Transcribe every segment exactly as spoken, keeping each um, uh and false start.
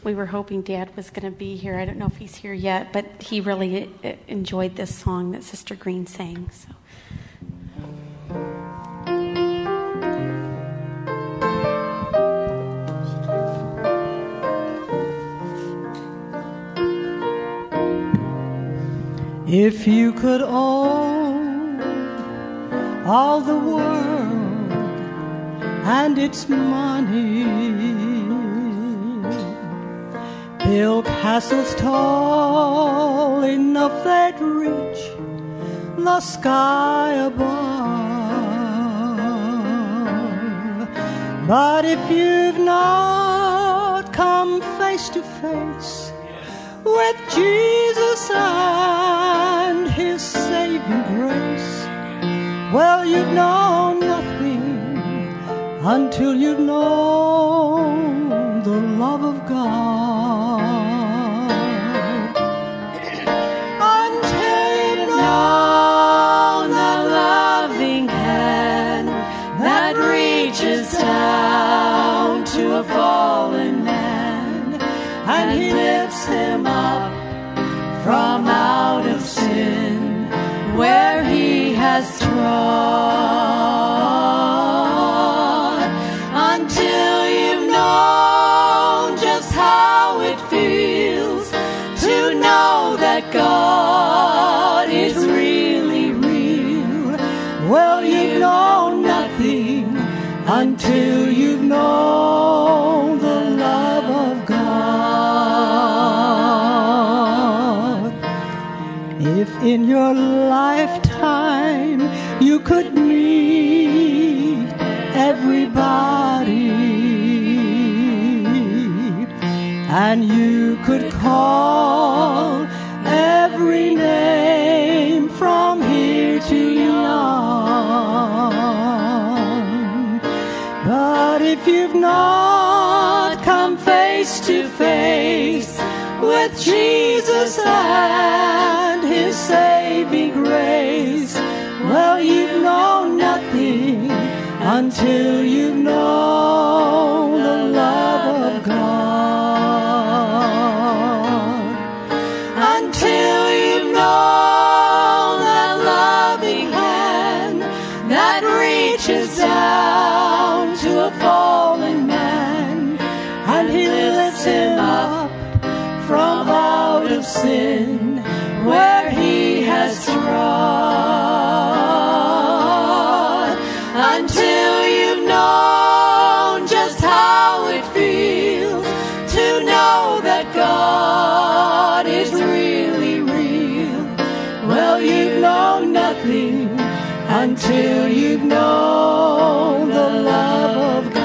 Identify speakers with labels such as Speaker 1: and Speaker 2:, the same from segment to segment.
Speaker 1: we were hoping Dad was going to be here. I don't know if he's here yet, but he really enjoyed this song that Sister Green sang. So.
Speaker 2: If you could own all the world and its money, build castles tall enough that reach the sky above. But if you've not come face to face with Jesus and His saving grace, well, you've known nothing until you've known the love of God. Until you've known the loving hand that reaches down to a fallen man, and He lifts him up from out of sin where he has trod. Until you've known just how it feels to know that God is really real, well, you've known nothing until you've known the love of God. If in your lifetime you could meet everybody and you could call every name from here to yon, but if you've not come face to face with Jesus and His saving grace, well, you've known nothing until you've known the love of God. Until you've known that loving hand that reaches down to a fallen man, and He lifts him up from out of sin where he has trod. Until you've known just how it feels to know that God is really real, well, you've known nothing until you've known the love of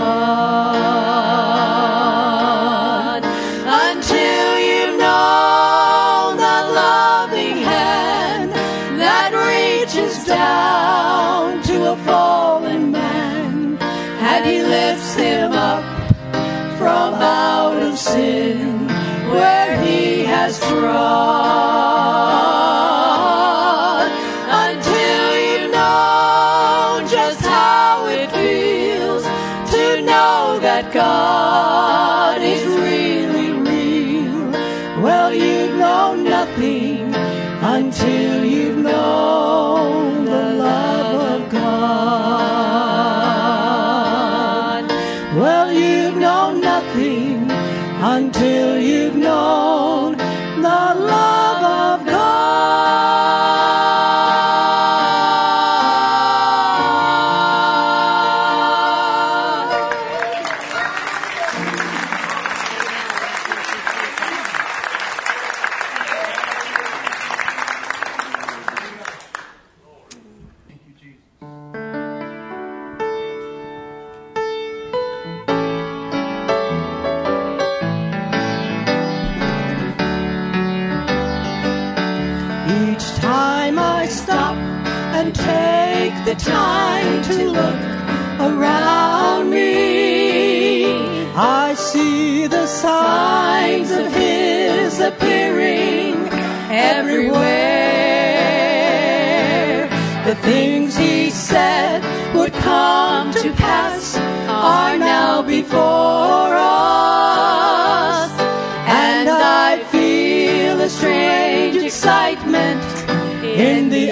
Speaker 2: God. Until you've known the loving hand that reaches down to a fallen man, and He lifts him up from out of sin where he has trod. Until you've known just how it feels to know that God is really real, well, you've known nothing until you've known the love of God. Well, you've known nothing until you've known the love of God. The time to look around me, I see the signs of His appearing everywhere. The things He said would come to pass are now before us. excitement in the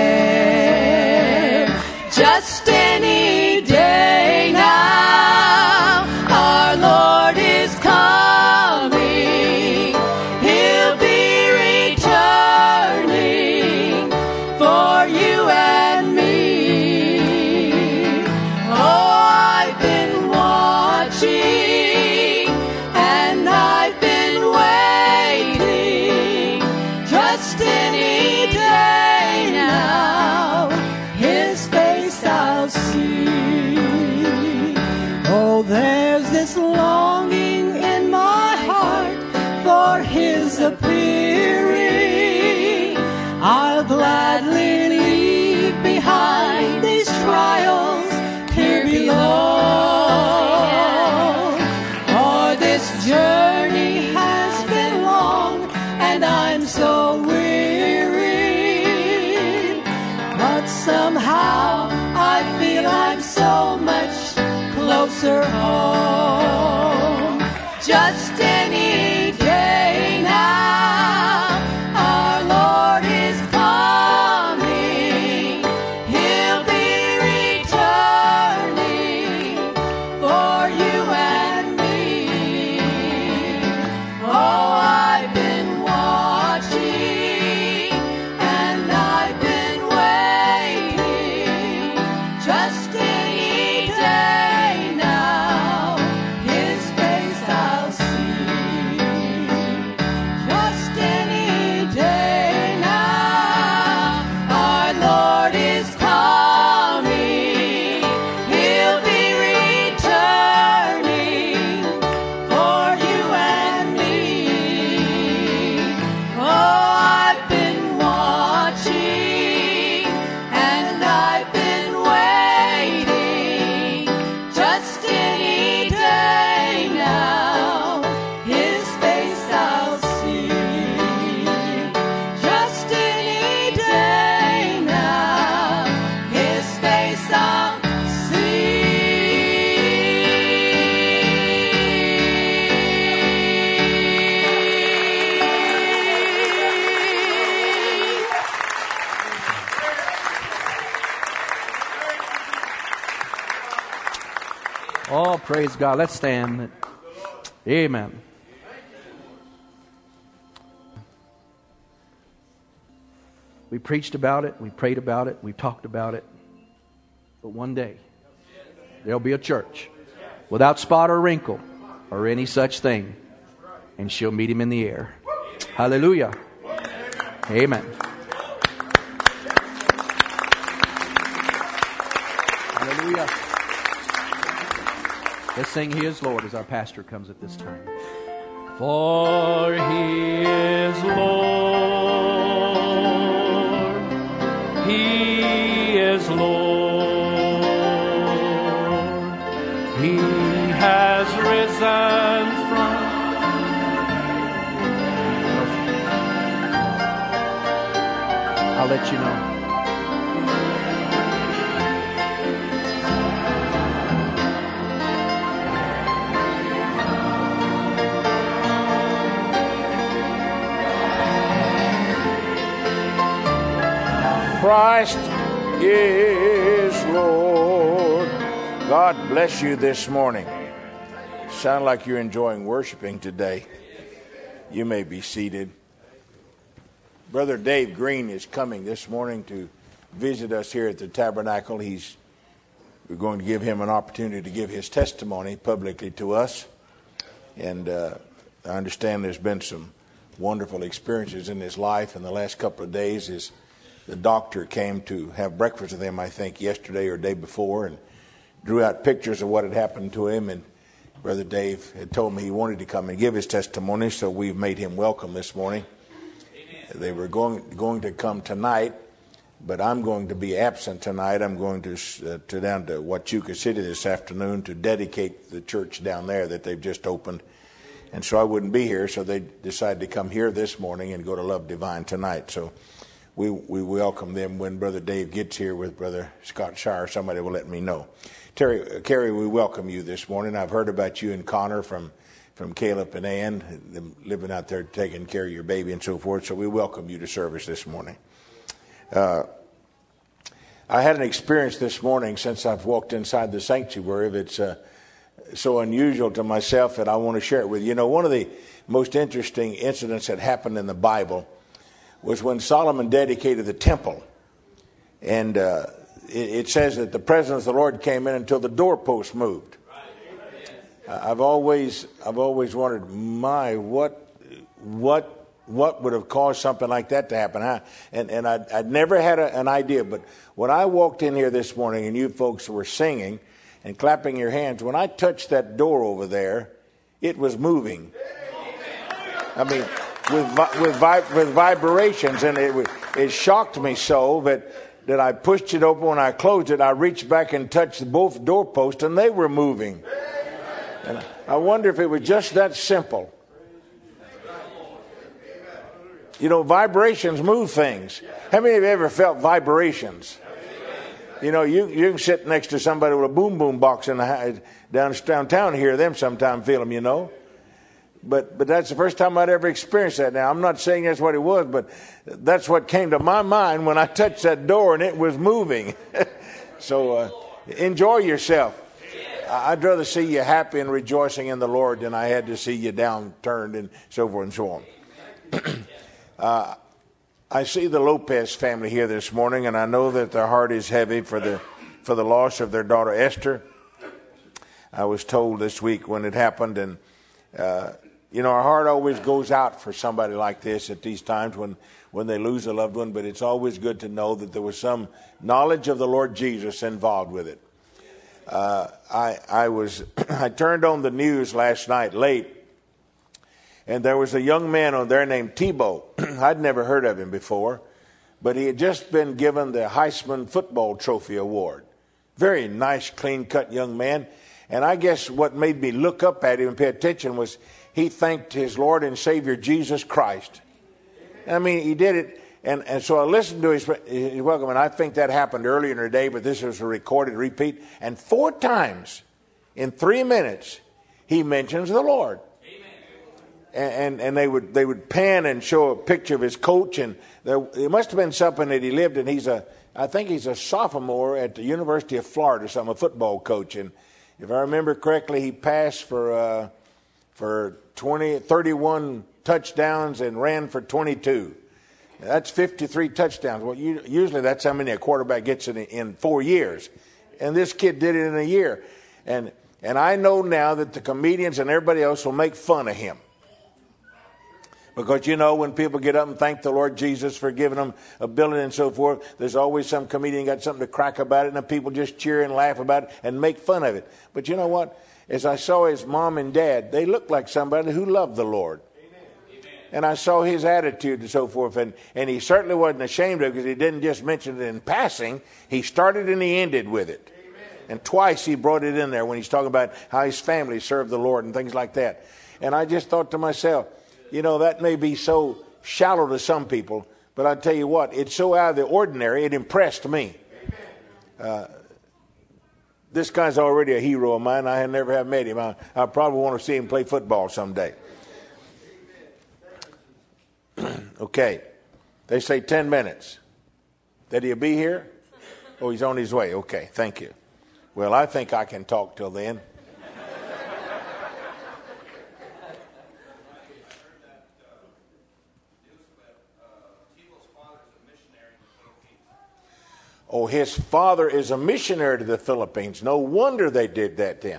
Speaker 2: air. Just any day now, our Lord is coming. He'll be returning for you and me. Oh, I've been watching and I've been waiting. Just any day now, His face I'll see. Oh, there's this longing in my heart for His appearing. I'll gladly leave behind these trials here below. For this journey has been long and I'm so weary, but somehow I feel I'm so much closer home. Just any day now, our Lord is coming. He'll be returning for you and me. Oh, I've been watching and I've been waiting. Just any day now, His face I'll see. Just any day now, our Lord is coming. He'll be returning for you and me. Oh, I've been watching and I've been waiting. Just any day now, His face I'll see. Just any day now, His face I'll see.
Speaker 3: Oh, praise God. Let's stand. Amen. We preached about it. We prayed about it. We talked about it. But one day, there'll be a church without spot or wrinkle or any such thing. And she'll meet Him in the air. Hallelujah. Amen. Hallelujah. Let's sing He is Lord as our pastor comes at this time. For He is Lord. He is Lord. He has risen from. I'll let you know.
Speaker 4: Christ is Lord. God bless you this morning. Sound like you're enjoying worshiping today. You may be seated. Brother Dave Green is coming this morning to visit us here at the Tabernacle. He's we're going to give him an opportunity to give his testimony publicly to us. And uh, I understand there's been some wonderful experiences in his life in the last couple of days. His The doctor came to have breakfast with him, I think, yesterday or day before, and drew out pictures of what had happened to him. And Brother Dave had told me he wanted to come and give his testimony, so we've made him welcome this morning. Amen. They were going going to come tonight, but I'm going to be absent tonight. I'm going to uh, to down to Huachuca City this afternoon to dedicate the church down there that they've just opened. And so I wouldn't be here, so they decided to come here this morning and go to Love Divine tonight. So We we welcome them when Brother Dave gets here with Brother Scott Shire. Somebody will let me know. Terry, Carrie, we welcome you this morning. I've heard about you and Connor from from Caleb and Ann, them living out there taking care of your baby and so forth. So we welcome you to service this morning. Uh, I had an experience this morning since I've walked inside the sanctuary that's uh, so unusual to myself that I want to share it with you. You know, one of the most interesting incidents that happened in the Bible was when Solomon dedicated the temple. And uh, it, it says that the presence of the Lord came in until the doorpost moved. I've always, I've always wondered, my, what, what, what would have caused something like that to happen? Huh? And and I'd, I'd never had a, an idea. But when I walked in here this morning, and you folks were singing and clapping your hands, when I touched that door over there, it was moving. I mean, with with with vibrations, and it it shocked me so that that I pushed it open. When I closed it, I reached back and touched both doorposts, and they were moving. And I wonder if it was just that simple. You know, vibrations move things. How many of you ever felt vibrations? You know, you you can sit next to somebody with a boom boom box in the down downtown and hear them sometime feel them, you know. But but that's the first time I'd ever experienced that. Now, I'm not saying that's what it was, but that's what came to my mind when I touched that door and it was moving. So uh, enjoy yourself. I'd rather see you happy and rejoicing in the Lord than I had to see you downturned and so forth and so on. uh, I see the Lopez family here this morning, and I know that their heart is heavy for the for the loss of their daughter Esther. I was told this week when it happened, and uh, you know, our heart always goes out for somebody like this at these times when when they lose a loved one. But it's always good to know that there was some knowledge of the Lord Jesus involved with it. Uh, I, I was, I turned on the news last night late, and there was a young man on there named Tebow. I'd never heard of him before, but he had just been given the Heisman Football Trophy Award. Very nice, clean-cut young man. And I guess what made me look up at him and pay attention was he thanked his Lord and Savior Jesus Christ. I mean, he did it. And, and so I listened to his, his welcome, and I think that happened earlier in the day, but this was a recorded repeat. And four times in three minutes, he mentions the Lord. And, and, and they would they would pan and show a picture of his coach, and there, it must have been something that he lived in. He's a, I think he's a sophomore at the University of Florida or something, a football coach. And if I remember correctly, he passed for uh, for twenty, thirty-one touchdowns and ran for twenty-two. That's fifty-three touchdowns. Well, you, usually that's how many a quarterback gets in, in four years. And this kid did it in a year. And and I know now that the comedians and everybody else will make fun of him. Because, you know, when people get up and thank the Lord Jesus for giving them ability and so forth, there's always some comedian got something to crack about it, and then people just cheer and laugh about it and make fun of it. But you know what? As I saw his mom and dad, they looked like somebody who loved the Lord. And I saw his attitude and so forth, and, and he certainly wasn't ashamed of it because he didn't just mention it in passing. He started and he ended with it. Amen. And twice he brought it in there when he's talking about how his family served the Lord and things like that. And I just thought to myself, you know, that may be so shallow to some people, but I tell you what, it's so out of the ordinary, it impressed me. Uh, this guy's already a hero of mine. I never have met him. I, I probably want to see him play football someday. Okay, they say ten minutes. That he'll be here? Oh, he's on his way. Okay, thank you. Well, I think I can talk till then. Oh, his father is a missionary to the Philippines. No wonder they did that then.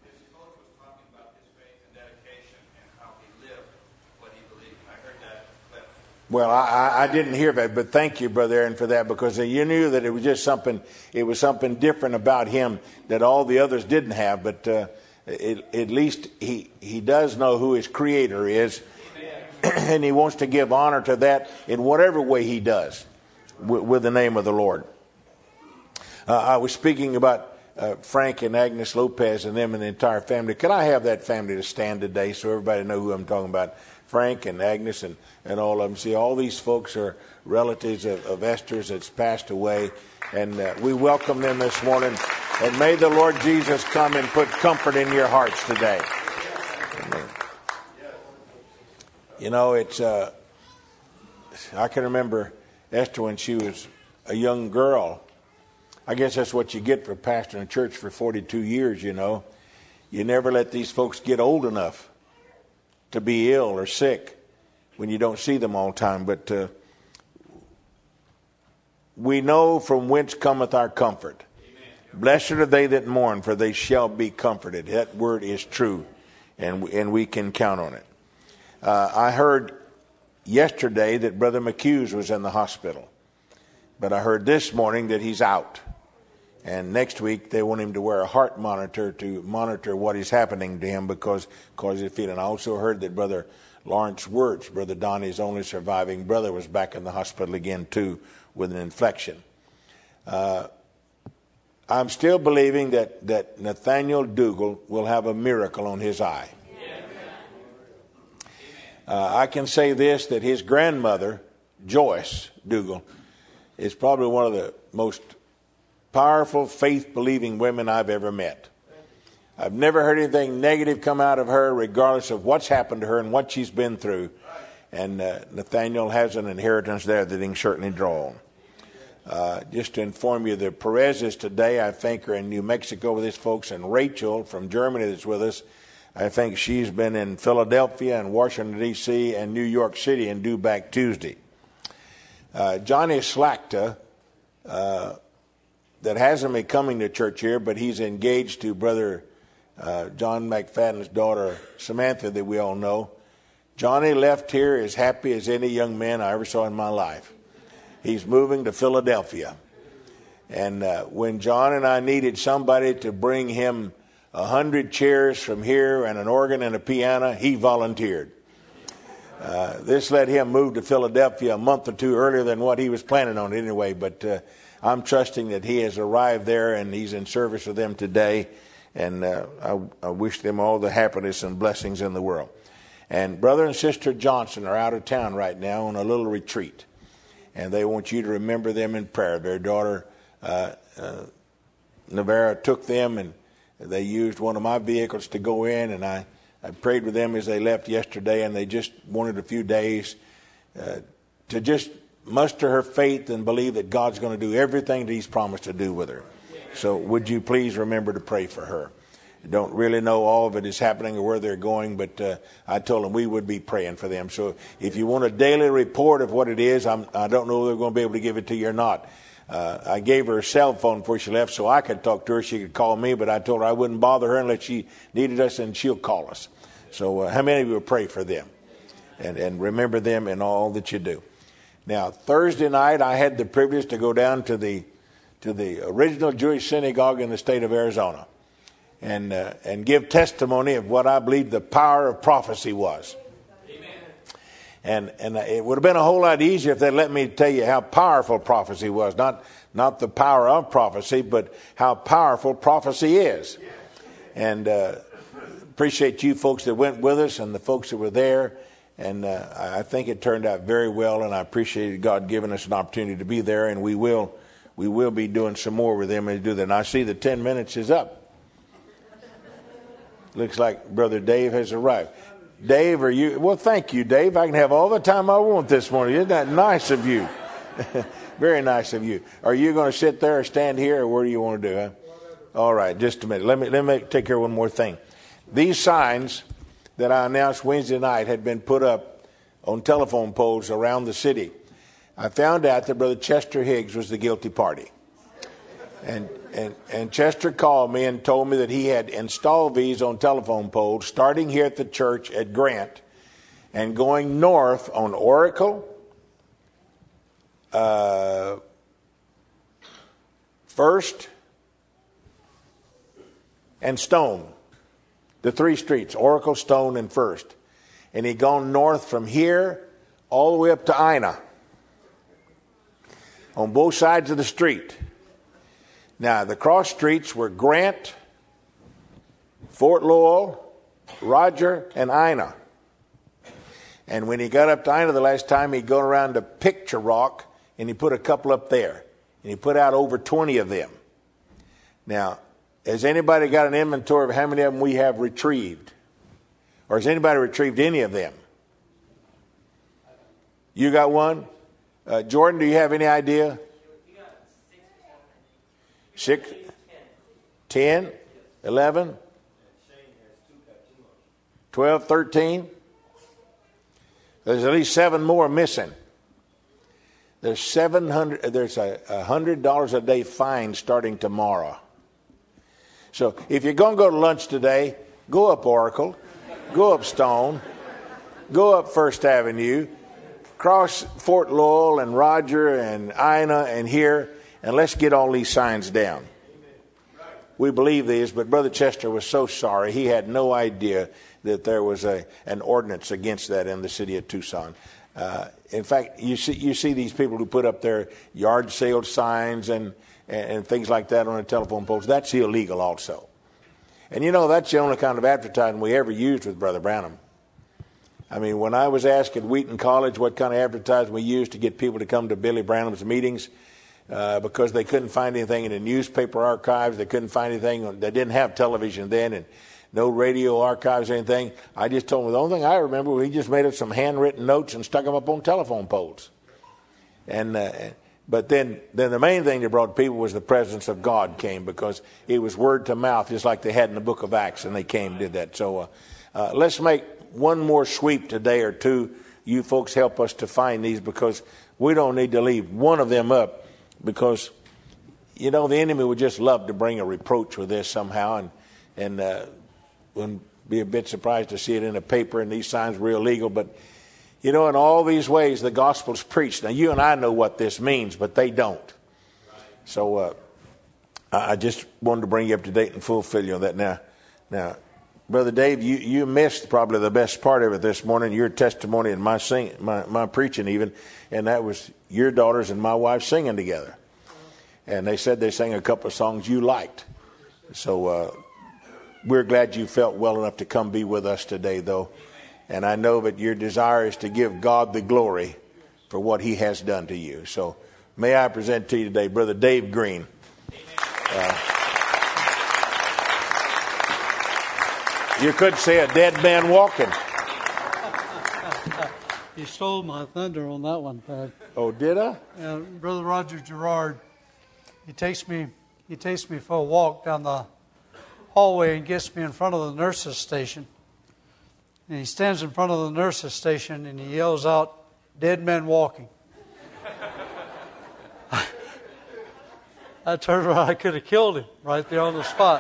Speaker 4: Well, I, I didn't hear that, but thank you, Brother Aaron, for that, because you knew that it was just something, it was something different about him that all the others didn't have, but uh, it, at least he, he does know who his creator is, and he wants to give honor to that in whatever way he does with, with the name of the Lord. Uh, I was speaking about uh, Frank and Agnes Lopez and them and the entire family. Could I have that family to stand today so everybody know who I'm talking about? Frank and Agnes and, and all of them. See, all these folks are relatives of, of Esther's that's passed away. And uh, we welcome them this morning. And may the Lord Jesus come and put comfort in your hearts today. Amen. You know, it's, uh, I can remember Esther when she was a young girl. I guess that's what you get for pastoring a church for forty-two years, you know. You never let these folks get old enough to be ill or sick when you don't see them all the time. But uh, we know from whence cometh our comfort. Amen. Blessed are they that mourn, for they shall be comforted. That word is true, and, and we can count on it. Uh, I heard yesterday that Brother McHughes was in the hospital, but I heard this morning that he's out. And next week they want him to wear a heart monitor to monitor what is happening to him because because he's feeling. I also heard that Brother Lawrence Wirtz, Brother Donnie's only surviving brother, was back in the hospital again too with an infection. Uh, I'm still believing that, that Nathaniel Dougal will have a miracle on his eye. Uh, I can say this, that his grandmother, Joyce Dougal, is probably one of the most powerful, faith-believing women I've ever met. I've never heard anything negative come out of her, regardless of what's happened to her and what she's been through. And uh, Nathaniel has an inheritance there that he can certainly draw on. Uh, just to inform you, the Perez's today, I think, are in New Mexico with his folks, and Rachel from Germany that's with us, I think she's been in Philadelphia and Washington, D C and New York City and due back Tuesday. Uh, Johnny Slakta, uh, that hasn't been coming to church here, but he's engaged to Brother uh, John McFadden's daughter, Samantha, that we all know. Johnny left here as happy as any young man I ever saw in my life. He's moving to Philadelphia. And uh, when John and I needed somebody to bring him a hundred chairs from here and an organ and a piano, he volunteered. Uh, this let him move to Philadelphia a month or two earlier than what he was planning on anyway, but uh, I'm trusting that he has arrived there and he's in service with them today, and uh, I, I wish them all the happiness and blessings in the world. And Brother and Sister Johnson are out of town right now on a little retreat, and they want you to remember them in prayer. Their daughter, uh, uh, Navarra, took them, and they used one of my vehicles to go in, and I, I prayed with them as they left yesterday, and they just wanted a few days uh, to just muster her faith and believe that God's going to do everything that he's promised to do with her. So would you please remember to pray for her? I don't really know all of it is happening or where they're going, but uh, I told them we would be praying for them. So if you want a daily report of what it is, I'm, I don't know if they're going to be able to give it to you or not. Uh, I gave her a cell phone before she left so I could talk to her. She could call me, but I told her I wouldn't bother her unless she needed us, and she'll call us. So uh, how many of you will pray for them and, and remember them in all that you do? Now, Thursday night, I had the privilege to go down to the to the original Jewish synagogue in the state of Arizona and uh, and give testimony of what I believe the power of prophecy was. Amen. And and it would have been a whole lot easier if they'd let me tell you how powerful prophecy was, not not the power of prophecy, but how powerful prophecy is. And uh, appreciate you folks that went with us and the folks that were there. And uh, I think it turned out very well, and I appreciated God giving us an opportunity to be there, and we will we will be doing some more with them as do that. And I see the ten minutes is up. Looks like Brother Dave has arrived. Dave, are you? Well, thank you, Dave. I can have all the time I want this morning. Isn't that nice of you? Very nice of you. Are you going to sit there or stand here, or what do you want to do? Huh? All right, just a minute. Let me let me take care of one more thing. These signs that I announced Wednesday night had been put up on telephone poles around the city. I found out that Brother Chester Higgs was the guilty party. And, and, and Chester called me and told me that he had installed these on telephone poles starting here at the church at Grant and going north on Oracle, uh, First, and Stone. The three streets, Oracle, Stone, and First. And he'd gone north from here all the way up to Ina on both sides of the street. Now, the cross streets were Grant, Fort Lowell, Roger, and Ina. And when he got up to Ina the last time, he'd go around to Picture Rock, and he put a couple up there. And he put out over twenty of them. Now, has anybody got an inventory of how many of them we have retrieved? Or has anybody retrieved any of them? You got one? Uh, Jordan, do you have any idea? Six? Ten? Eleven? Twelve? Thirteen? There's at least seven more missing. There's seven hundred. There's a, a hundred dollars a day fine starting tomorrow. So if you're going to go to lunch today, go up Oracle, go up Stone, go up First Avenue, cross Fort Lowell and Roger and Ina and here, and let's get all these signs down. We believe these, but Brother Chester was so sorry. He had no idea that there was a an ordinance against that in the city of Tucson. Uh, in fact, you see you see these people who put up their yard sale signs and, and, and things like that on the telephone poles. That's illegal also. And you know, that's the only kind of advertising we ever used with Brother Branham. I mean, when I was asked at Wheaton College what kind of advertising we used to get people to come to Billy Branham's meetings, uh, because they couldn't find anything in the newspaper archives, they couldn't find anything, they didn't have television then, and no radio archives or anything. I just told them the only thing I remember was he just made up some handwritten notes and stuck them up on telephone poles. And uh, but then, then the main thing that brought people was the presence of God came, because it was word to mouth, just like they had in the book of Acts, and they came and did that. So uh, uh, let's make one more sweep today or two. You folks help us to find these, because we don't need to leave one of them up, because, you know, the enemy would just love to bring a reproach with this somehow, and and uh, wouldn't be a bit surprised to see it in a paper and these signs were illegal. But, you know, in all these ways, the gospel's preached. Now, you and I know what this means, but they don't. So uh, I just wanted to bring you up to date and fulfill you on that. Now, now, Brother Dave, you, you missed probably the best part of it this morning, your testimony and my sing, my, my preaching even, and that was your daughters and my wife singing together. And they said they sang a couple of songs you liked. So uh, we're glad you felt well enough to come be with us today, though. And I know that your desire is to give God the glory for what he has done to you. So may I present to you today Brother Dave Green. Uh, You could say a dead man walking.
Speaker 5: You stole my thunder on that one, Pat.
Speaker 4: Oh, did I?
Speaker 5: Uh, Brother Roger Gerard, he takes me he takes me for a walk down the hallway and gets me in front of the nurses' station. And he stands in front of the nurses' station and he yells out, "Dead men walking." I turned around, I could have killed him right there on the spot.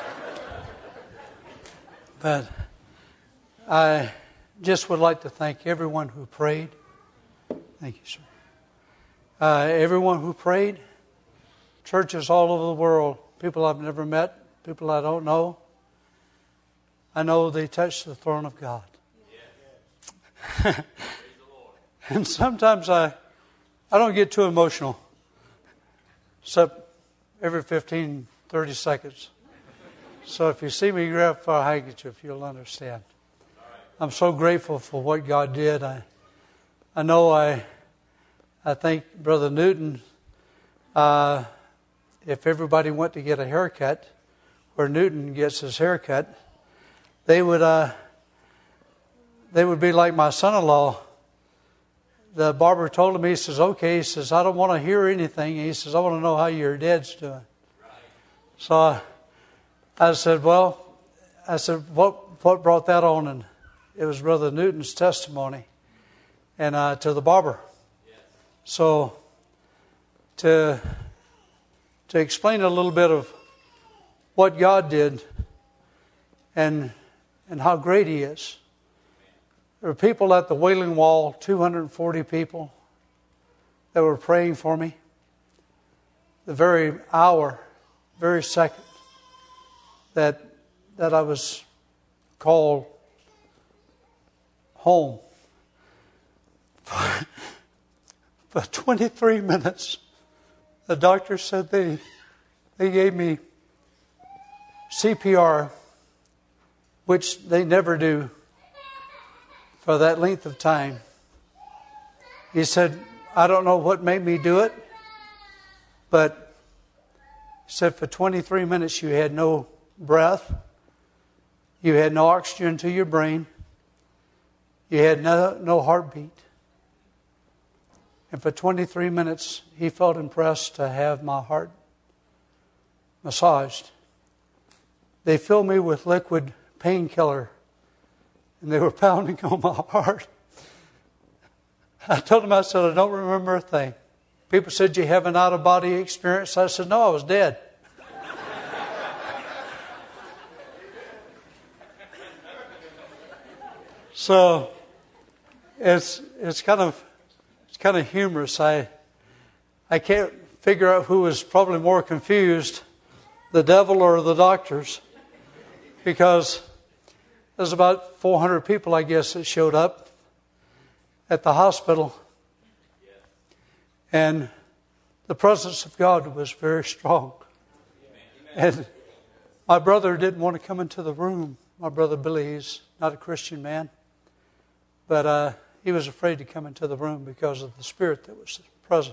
Speaker 5: But I just would like to thank everyone who prayed. Thank you, sir. Uh, everyone who prayed, churches all over the world, people I've never met, people I don't know. I know they touched the throne of God. Yes. And sometimes I, I don't get too emotional, except every fifteen, thirty seconds. So if you see me grab for a handkerchief, you'll understand. I'm so grateful for what God did. I, I know I, I think Brother Newton, uh, if everybody went to get a haircut, where Newton gets his haircut, they would, uh, they would be like my son-in-law. The barber told him, he says, "Okay," he says, "I don't want to hear anything." He says, "I want to know how your dad's doing." So I, I said, well, I said, what what brought that on? And it was Brother Newton's testimony and uh, to the barber. Yes. So to to explain a little bit of what God did and and how great he is. There were people at the Wailing Wall, two hundred forty people, that were praying for me. The very hour, very second that that I was called home. For, for twenty-three minutes, the doctor said they they gave me C P R, which they never do for that length of time. He said, "I don't know what made me do it, but," he said, "for twenty-three minutes you had no breath, you had no oxygen to your brain, you had no, no heartbeat. And for twenty-three minutes, he felt impressed to have my heart massaged. They filled me with liquid painkiller, and they were pounding on my heart. I told him, I said, I don't remember a thing. People said, you have an out-of-body experience? I said, no, I was dead. So it's it's kind of it's kind of humorous. I I can't figure out who was probably more confused, the devil or the doctors, because there's about four hundred people, I guess, that showed up at the hospital, and the presence of God was very strong. And my brother didn't want to come into the room. My brother Billy, he's not a Christian man. But uh, he was afraid to come into the room because of the spirit that was present.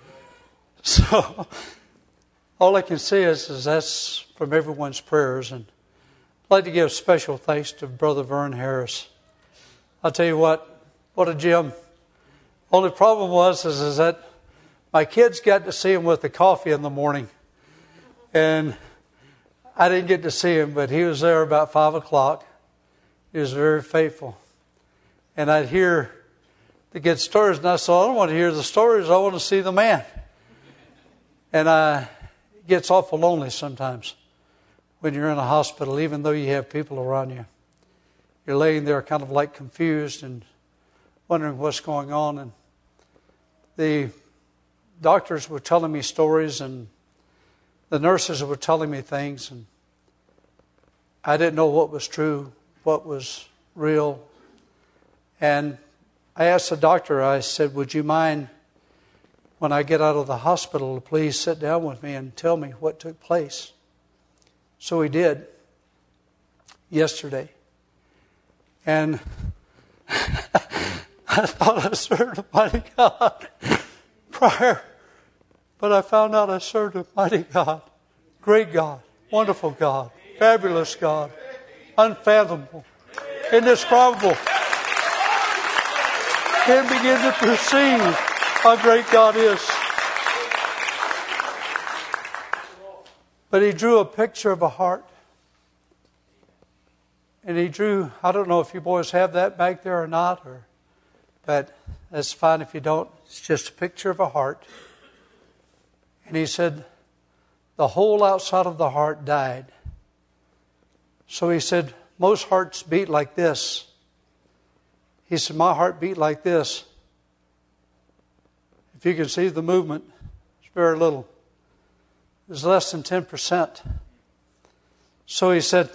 Speaker 5: So all I can say is, is that's from everyone's prayers. And I'd like to give special thanks to Brother Vern Harris. I'll tell you what, what a gem. Only problem was is, is that my kids got to see him with the coffee in the morning. And I didn't get to see him, but he was there about five o'clock. He was very faithful. And I'd hear the good stories, and I said, I don't want to hear the stories, I want to see the man. And uh, it gets awful lonely sometimes when you're in a hospital, even though you have people around you. You're laying there kind of like confused and wondering what's going on. And the doctors were telling me stories, and the nurses were telling me things, and I didn't know what was true, what was real. And I asked the doctor, I said, would you mind when I get out of the hospital to please sit down with me and tell me what took place? So he did yesterday. And I thought I served a mighty God prior, but I found out I served a mighty God, great God, wonderful God, fabulous God, unfathomable, indescribable. Can't begin to perceive how great God is. But he drew a picture of a heart. And he drew, I don't know if you boys have that back there or not, or, but that's fine if you don't. It's just a picture of a heart. And he said, the whole outside of the heart died. So he said, most hearts beat like this. He said, my heart beat like this. If you can see the movement, it's very little. It's less than ten percent. So he said,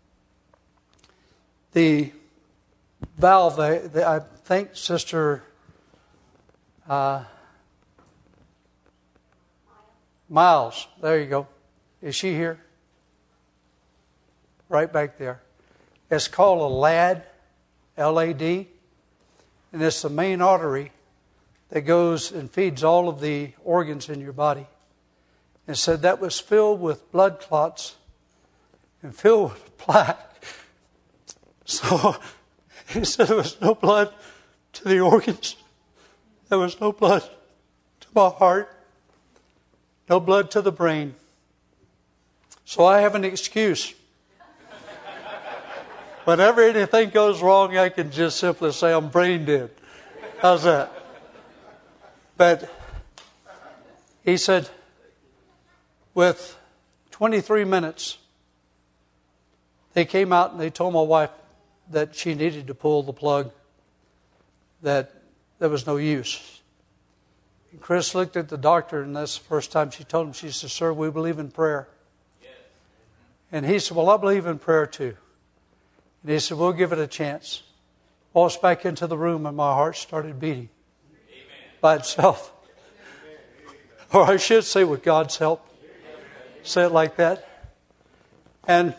Speaker 5: the valve, the, the, I think Sister uh, Miles, there you go. Is she here? Right back there. It's called a L A D, L A D. And it's the main artery that goes and feeds all of the organs in your body. And said that was filled with blood clots and filled with plaque. So he said there was no blood to the organs. There was no blood to my heart. No blood to the brain. So I have an excuse. Whenever anything goes wrong, I can just simply say I'm brain dead. How's that? But he said, with twenty-three minutes, they came out and they told my wife that she needed to pull the plug, that there was no use. And Chris looked at the doctor, and that's the first time she told him, she said, sir, we believe in prayer. And he said, well, I believe in prayer too. And he said, we'll give it a chance. Walked back into the room and my heart started beating. Amen. By itself. Or I should say with God's help. Amen. Say it like that. And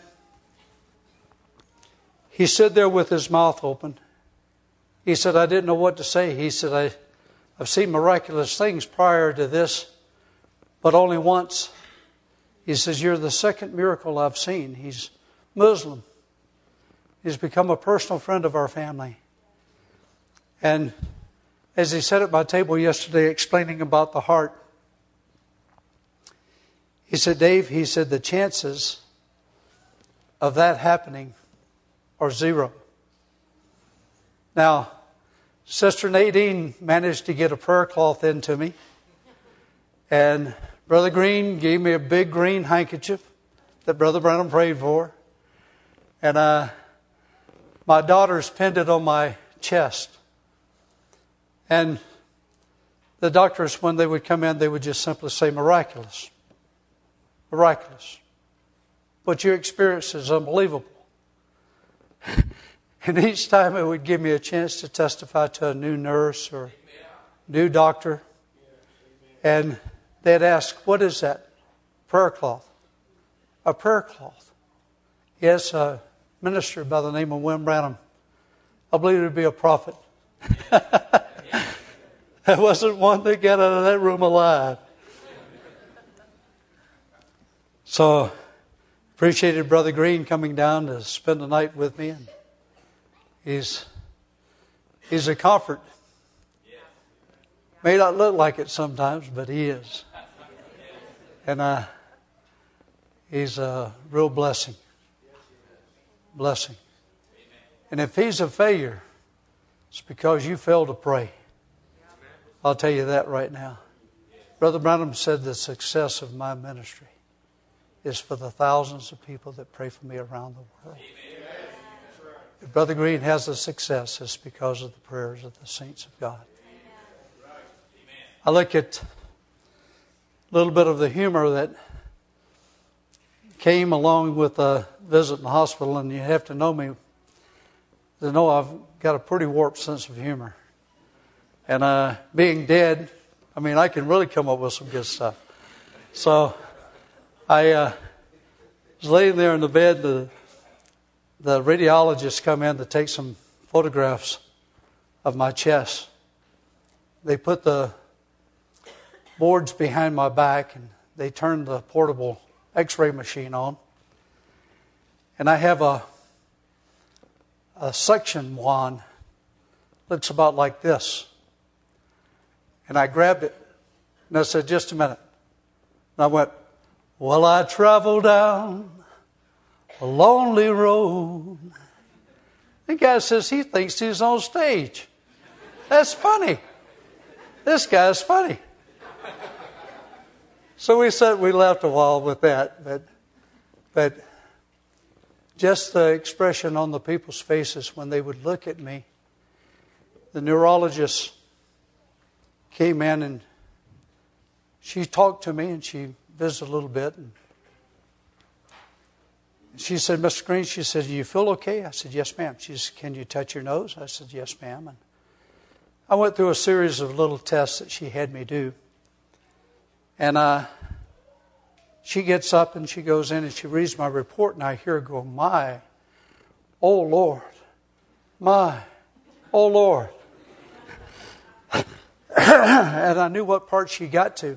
Speaker 5: he stood there with his mouth open. He said, I didn't know what to say. He said, I, I've seen miraculous things prior to this, but only once. He says, you're the second miracle I've seen. He's Muslim. He's become a personal friend of our family. And as he sat at my table yesterday explaining about the heart, he said, Dave, he said, the chances of that happening are zero. Now, Sister Nadine managed to get a prayer cloth into me. And Brother Green gave me a big green handkerchief that Brother Branham prayed for. And uh, my daughters pinned it on my chest. And the doctors, when they would come in, they would just simply say, miraculous. Miraculous. What you experience is unbelievable. And each time it would give me a chance to testify to a new nurse or new doctor. And they'd ask, what is that? Prayer cloth. A prayer cloth. Yes, a minister by the name of William Branham. I believe it would be a prophet. There wasn't one that got out of that room alive. So, appreciated Brother Green coming down to spend the night with me. And he's, he's a comfort. May not look like it sometimes, but he is. And uh, he's a real blessing. Blessing. And if he's a failure, it's because you failed to pray. I'll tell you that right now. Brother Branham said the success of my ministry is for the thousands of people that pray for me around the world. If Brother Green has the success, it's because of the prayers of the saints of God. I look at a little bit of the humor that came along with a visit in the hospital, and you have to know me to know I've got a pretty warped sense of humor. And uh, being dead, I mean, I can really come up with some good stuff. So I uh, was laying there in the bed. The, the radiologists come in to take some photographs of my chest. They put the boards behind my back, and they turned the portable x-ray machine on. And I have a, a suction wand. Looks about like this. And I grabbed it, and I said, just a minute. And I went, well, I travel down a lonely road. The guy says he thinks he's on stage. That's funny. This guy's funny. So we said we laughed a while with that, but but just the expression on the people's faces when they would look at me. The neurologist came in and she talked to me and she visited a little bit. And she said, Mister Green, she said, do you feel okay? I said, yes, ma'am. She said, can you touch your nose? I said, yes, ma'am. And I went through a series of little tests that she had me do. And uh, she gets up and she goes in and she reads my report, and I hear her go, my, oh Lord, my, oh Lord. And I knew what part she got to.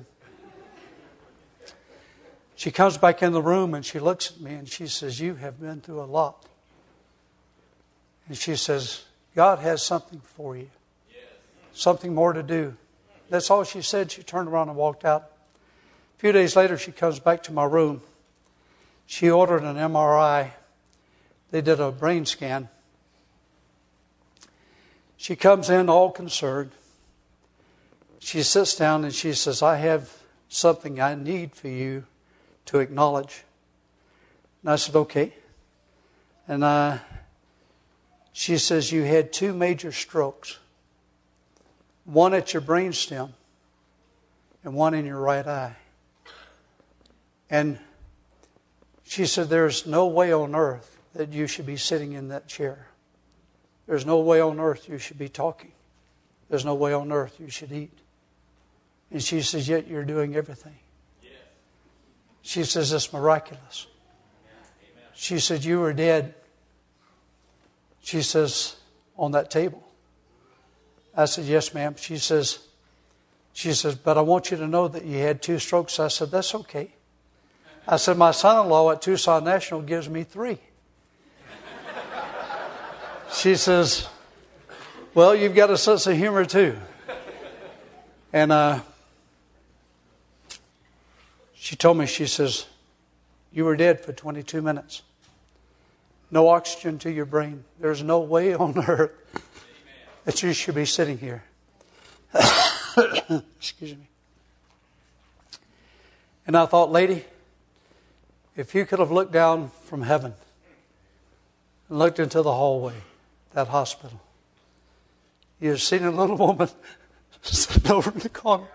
Speaker 5: She comes back in the room and she looks at me and she says, you have been through a lot. And she says, God has something for you. Something more to do. That's all she said. She turned around and walked out. A few days later, she comes back to my room. She ordered an M R I. They did a brain scan. She comes in all concerned. She sits down and she says, I have something I need for you to acknowledge. And I said, okay. And uh, she says, you had two major strokes. One at your brainstem and one in your right eye. And she said, there's no way on earth that you should be sitting in that chair. There's no way on earth you should be talking. There's no way on earth you should eat. And she says, yet you're doing everything. She says, it's miraculous. She said, you were dead. She says, on that table. I said, yes, ma'am. She says, she says, but I want you to know that you had two strokes. I said, that's okay. I said, my son-in-law at Tucson National gives me three. She says, well, you've got a sense of humor too. And uh, she told me, she says, you were dead for twenty-two minutes. No oxygen to your brain. There's no way on earth that you should be sitting here. Excuse me. And I thought, lady, if you could have looked down from heaven and looked into the hallway, that hospital, you'd have seen a little woman sitting over in the corner.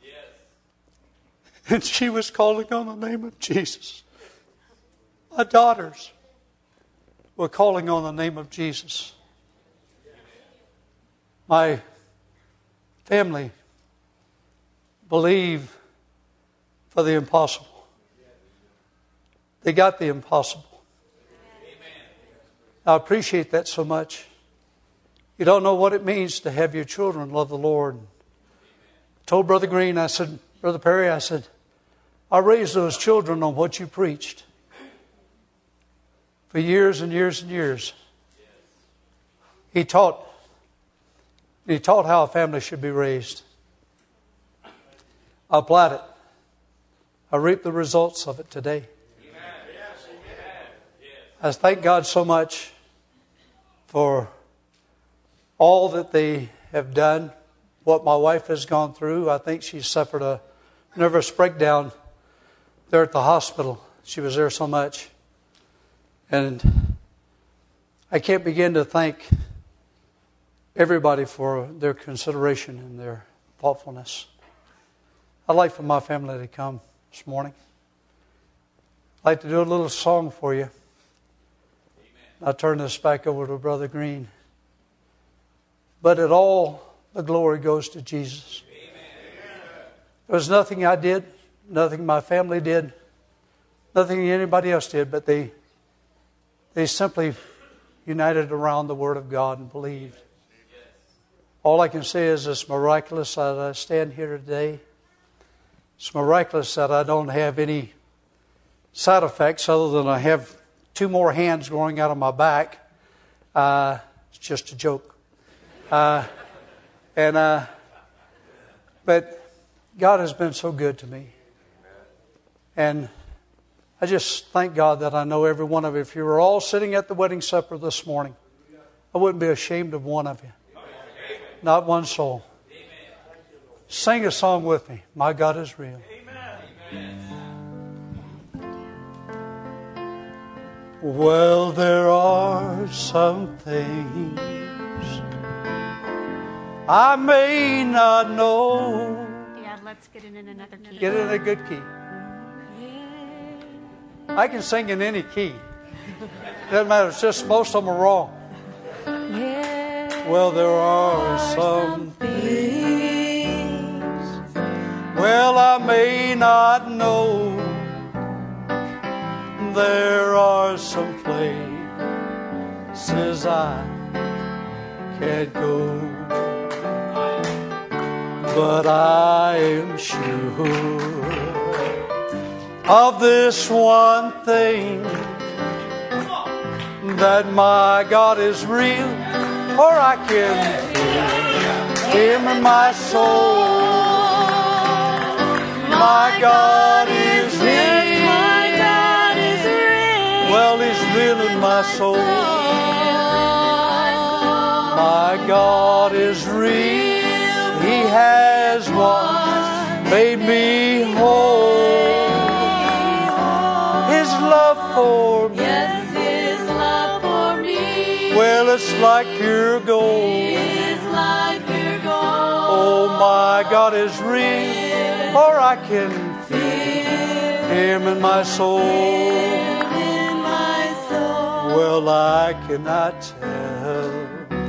Speaker 5: And she was calling on the name of Jesus. My daughters were calling on the name of Jesus. My family believed for the impossible. They got the impossible. I appreciate that so much. You don't know what it means to have your children love the Lord. I told Brother Green, I said, Brother Perry, I said, I raised those children on what you preached for years and years and years. He taught, he taught how a family should be raised. I applied it. I reap the results of it today. I thank God so much for all that they have done, what my wife has gone through. I think she suffered a nervous breakdown there at the hospital. She was there so much. And I can't begin to thank everybody for their consideration and their thoughtfulness. I'd like for my family to come this morning. I'd like to do a little song for you. I'll turn this back over to Brother Green. But it all, the glory goes to Jesus. There was nothing I did, nothing my family did, nothing anybody else did, but they they simply united around the Word of God and believed. All I can say is it's miraculous that I stand here today. It's miraculous that I don't have any side effects other than I have two more hands growing out of my back. Uh, it's just a joke. Uh, and uh, but God has been so good to me. And I just thank God that I know every one of you. If you were all sitting at the wedding supper this morning, I wouldn't be ashamed of one of you. Not one soul. Sing a song with me. My God is real. Well, there are some things I may not know.
Speaker 1: Yeah, let's get it in another key.
Speaker 5: Get it in a good key. I can sing in any key. Doesn't matter. It's just most of them are wrong. Well, there are some things. Well, I may not know. There are some places I can't go. But I am sure of this one thing, that my God is real, or I can feel Him in my soul. My God is real. My God is real. Well, He's real in my soul. My God is real. He has once made me whole. His love for me.
Speaker 2: Yes, His love for me.
Speaker 5: Well, it's like pure gold.
Speaker 2: It's like pure gold.
Speaker 5: Oh, my God is real, or I can feel Him in my soul.
Speaker 2: In my soul.
Speaker 5: Well, I cannot tell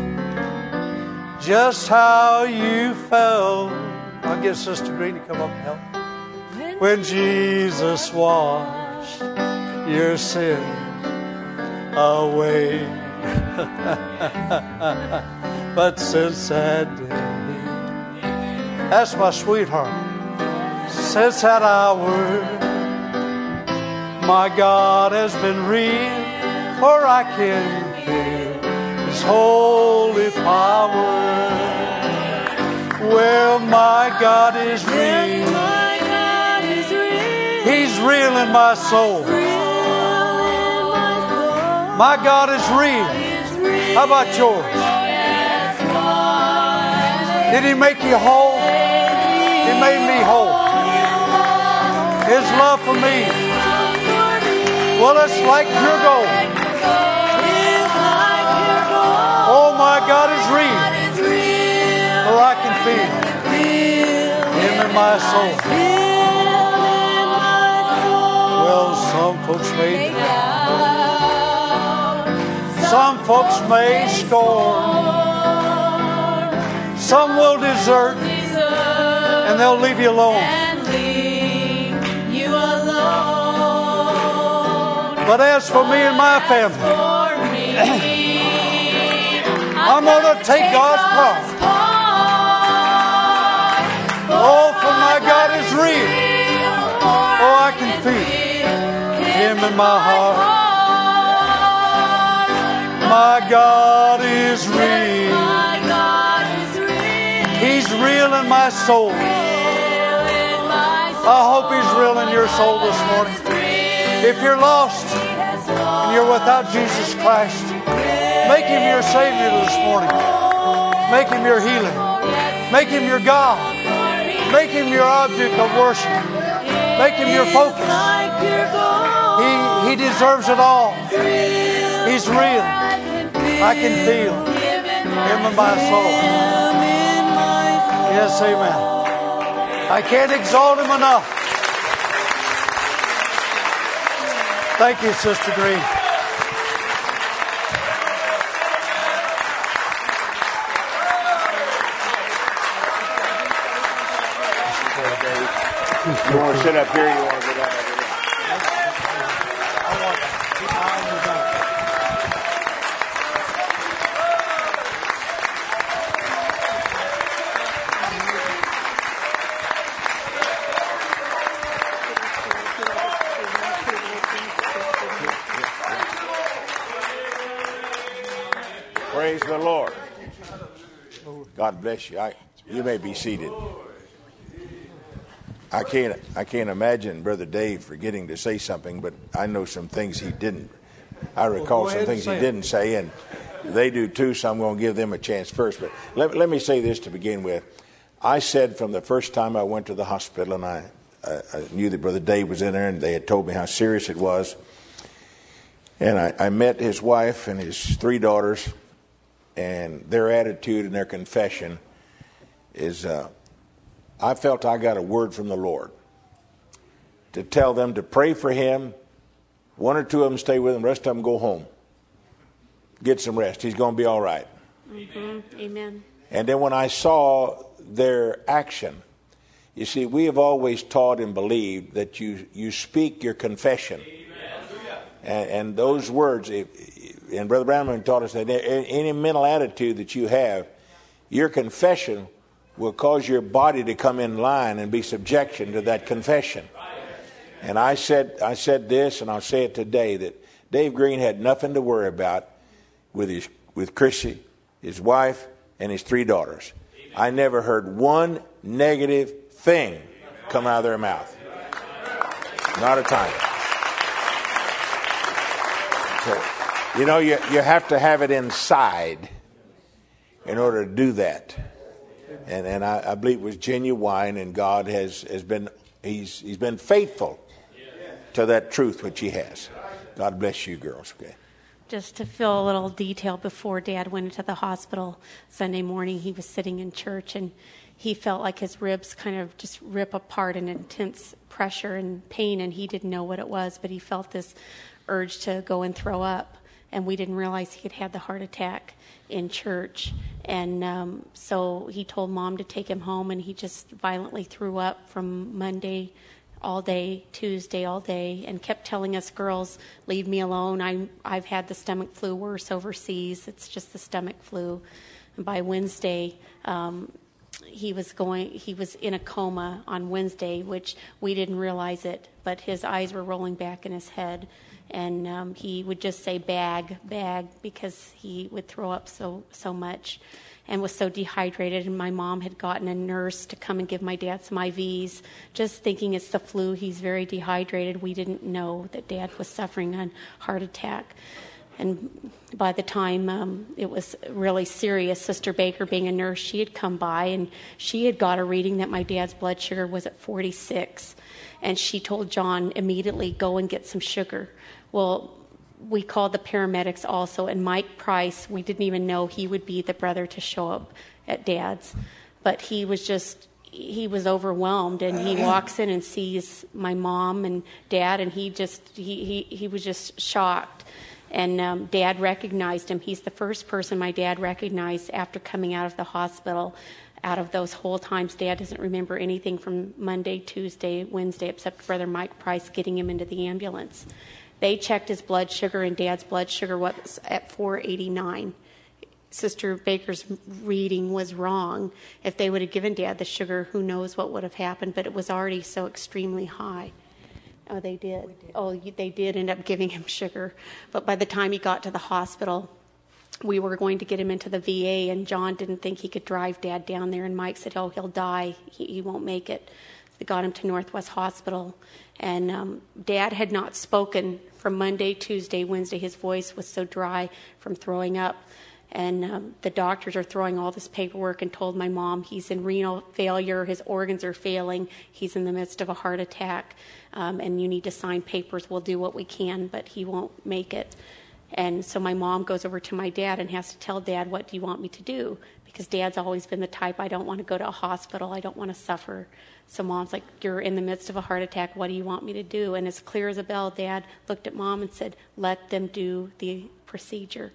Speaker 5: just how you felt. I'll get Sister Green to come up and help. When Jesus washed your sin away. But since that day, that's my sweetheart. Since that hour, my God has been real, for I can feel His holy power. Well, my God is real. He's real in my soul. My God is real. How about yours? Did He make you whole? He made me whole. His love for me, well, it's like pure gold. Oh, my God is real, for I can feel Him in my soul. Well, some folks may some folks may scorn, some will desert, and they'll leave you alone. But as for me and my family, I'm going to take God's part. Oh, for my God is real. Oh, I can feel Him in my heart. My God is real. He's real in my soul. I hope He's real in your soul this morning. If you're lost and you're without Jesus Christ, make Him your Savior this morning. Make Him your healer. Make Him your God. Make Him your object of worship. Make Him your focus. He, he deserves it all. He's real. I can feel Him in my soul. Yes, amen. I can't exalt Him enough. Thank you, Sister Green.
Speaker 4: You want to sit up here? You want to go down over Praise the Lord. God bless you. I, you may be seated. I can't I can't imagine Brother Dave forgetting to say something, but I know some things he didn't. I recall some things he didn't say, and they do too, so I'm going to give them a chance first. But let, let me say this to begin with. I said from the first time I went to the hospital, and I, I, I knew that Brother Dave was in there, and they had told me how serious it was. And I, I met his wife and his three daughters, and their attitude and their confession is... Uh, I felt I got a word from the Lord to tell them to pray for him. One or two of them stay with him. The rest of them go home. Get some rest. He's going to be all right.
Speaker 1: Mm-hmm. Amen.
Speaker 4: And then when I saw their action, you see, we have always taught and believed that you, you speak your confession. And, and those words, and Brother Brownman taught us that any mental attitude that you have, your confession will cause your body to come in line and be subjection to that confession. And I said I said this, and I'll say it today, that Dave Green had nothing to worry about with his with Chrissy, his wife, and his three daughters. I never heard one negative thing come out of their mouth. Not a time. So, you know, you, you have to have it inside in order to do that. And and I, I believe it was genuine, and God has, has been he's he's been faithful to that truth which He has. God bless you, girls. Okay.
Speaker 1: Just to fill a little detail, before Dad went into the hospital Sunday morning, he was sitting in church, and he felt like his ribs kind of just rip apart in intense pressure and pain, and he didn't know what it was, but he felt this urge to go and throw up, and we didn't realize he had had the heart attack in church. And um, so he told Mom to take him home, and he just violently threw up from Monday all day, Tuesday all day, and kept telling us girls, leave me alone. I, I've had the stomach flu worse overseas. It's just the stomach flu. And by Wednesday, um, he was going. He was in a coma on Wednesday, which we didn't realize it, but his eyes were rolling back in his head. And um, he would just say bag, bag, because he would throw up so so much and was so dehydrated. And my mom had gotten a nurse to come and give my dad some I Vs, just thinking it's the flu. He's very dehydrated. We didn't know that Dad was suffering a heart attack. And by the time um, it was really serious, Sister Baker, being a nurse, she had come by, and she had got a reading that my dad's blood sugar was at forty-six. And she told John immediately, go and get some sugar. Well, we called the paramedics also, and Mike Price, we didn't even know he would be the brother to show up at Dad's. But he was just, he was overwhelmed, and he walks in and sees my mom and Dad, and he just, he, he, he was just shocked. And um, Dad recognized him. He's the first person my dad recognized after coming out of the hospital. Out of those whole times, Dad doesn't remember anything from Monday, Tuesday, Wednesday, except Brother Mike Price getting him into the ambulance. They checked his blood sugar, and Dad's blood sugar was at four eighty-nine. Sister Baker's reading was wrong. If they would have given Dad the sugar, who knows what would have happened, but it was already so extremely high. Oh, they did. did. Oh, they did end up giving him sugar. But by the time he got to the hospital, we were going to get him into the V A, and John didn't think he could drive Dad down there, and Mike said, oh, he'll die. He, he won't make it. So they got him to Northwest Hospital, and um, Dad had not spoken from Monday, Tuesday, Wednesday. His voice was so dry from throwing up, and um, the doctors are throwing all this paperwork and told my mom he's in renal failure, his organs are failing, he's in the midst of a heart attack, um, and you need to sign papers. We'll do what we can, but he won't make it. And so my mom goes over to my dad and has to tell Dad, what do you want me to do? Because Dad's always been the type, I don't want to go to a hospital, I don't want to suffer. So Mom's like, you're in the midst of a heart attack, what do you want me to do? And as clear as a bell, Dad looked at Mom and said, let them do the procedure.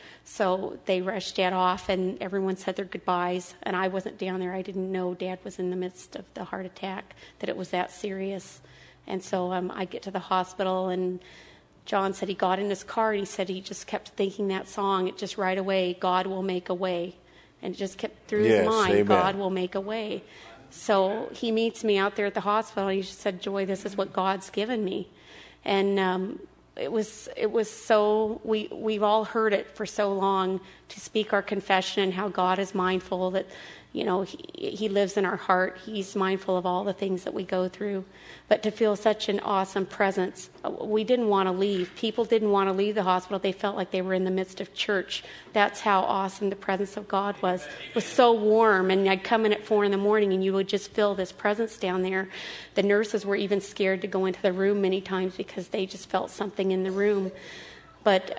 Speaker 1: So they rushed Dad off, and everyone said their goodbyes, and I wasn't down there. I didn't know Dad was in the midst of the heart attack, that it was that serious. And so um, I get to the hospital, and John said he got in his car, and he said he just kept thinking that song. It just right away, God will make a way. And it just kept through
Speaker 4: yes,
Speaker 1: his mind,
Speaker 4: amen.
Speaker 1: God will make a way. So he meets me out there at the hospital, and he just said, Joy, this is what God's given me. And um, it was it was so, we, we've all heard it for so long, to speak our confession and how God is mindful that, you know, he, he lives in our heart. He's mindful of all the things that we go through. But to feel such an awesome presence, we didn't want to leave. People didn't want to leave the hospital. They felt like they were in the midst of church. That's how awesome the presence of God was. It was so warm, and I'd come in at four in the morning, and you would just feel this presence down there. The nurses were even scared to go into the room many times because they just felt something in the room. But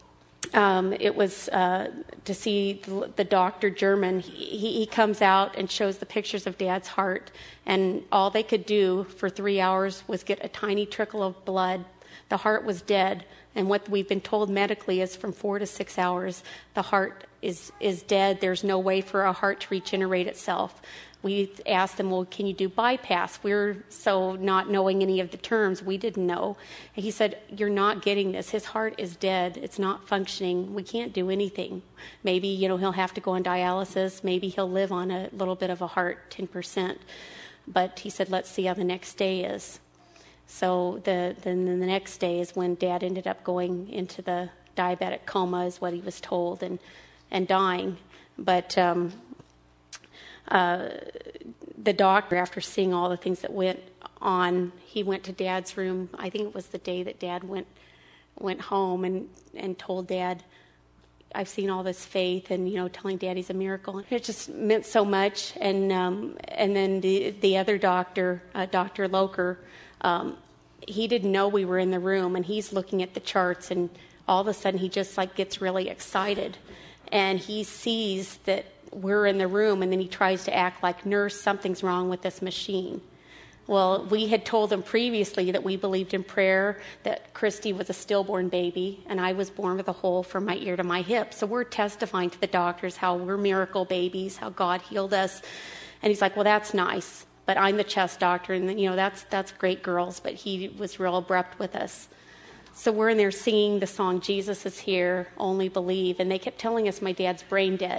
Speaker 1: Um, it was uh, to see the, the doctor, German. He, he comes out and shows the pictures of Dad's heart, and all they could do for three hours was get a tiny trickle of blood. The heart was dead, and what we've been told medically is from four to six hours, the heart is, is dead. There's no way for a heart to regenerate itself. We asked him, well, can you do bypass? We were so not knowing any of the terms, we didn't know. And he said, you're not getting this. His heart is dead. It's not functioning. We can't do anything. Maybe, you know, he'll have to go on dialysis. Maybe he'll live on a little bit of a heart, ten percent. But he said, let's see how the next day is. So the then the next day is when Dad ended up going into the diabetic coma, is what he was told, and, and dying. But um, uh, the doctor, after seeing all the things that went on, he went to Dad's room. I think it was the day that Dad went went home and, and told Dad, I've seen all this faith, and, you know, telling Dad he's a miracle. It just meant so much. And um, and then the the other doctor, uh, Doctor Loker, um, he didn't know we were in the room, and he's looking at the charts, and all of a sudden he just like gets really excited, and he sees that we're in the room, and then he tries to act like, nurse, something's wrong with this machine. Well, we had told him previously that we believed in prayer, that Christy was a stillborn baby, and I was born with a hole from my ear to my hip. So we're testifying to the doctors how we're miracle babies, how God healed us. And he's like, well, that's nice, but I'm the chest doctor, and, you know, that's that's great, girls. But he was real abrupt with us. So we're in there singing the song, Jesus is Here, Only Believe. And they kept telling us my dad's brain dead.